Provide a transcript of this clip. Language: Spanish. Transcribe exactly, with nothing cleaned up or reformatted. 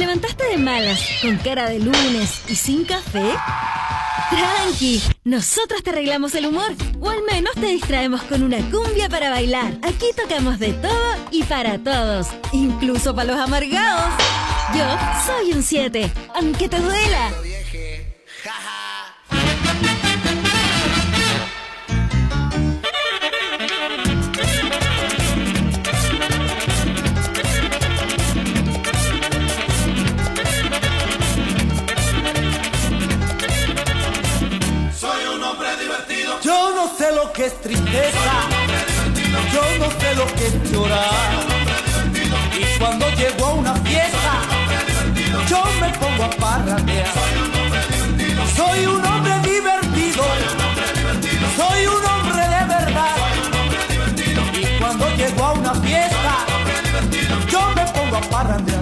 levantaste de malas, con cara de lunes y sin café? Tranqui, nosotros te arreglamos el humor, o al menos te distraemos con una cumbia para bailar. Aquí tocamos de todo y para todos, incluso para los amargados. Yo soy un siete, aunque te duela. Yo no sé lo que es tristeza, yo no sé lo que es llorar. Y cuando llego a una fiesta, yo me pongo a parrandear. Soy un hombre divertido, soy un hombre de verdad. Y cuando llego a una fiesta, yo me pongo a parrandear.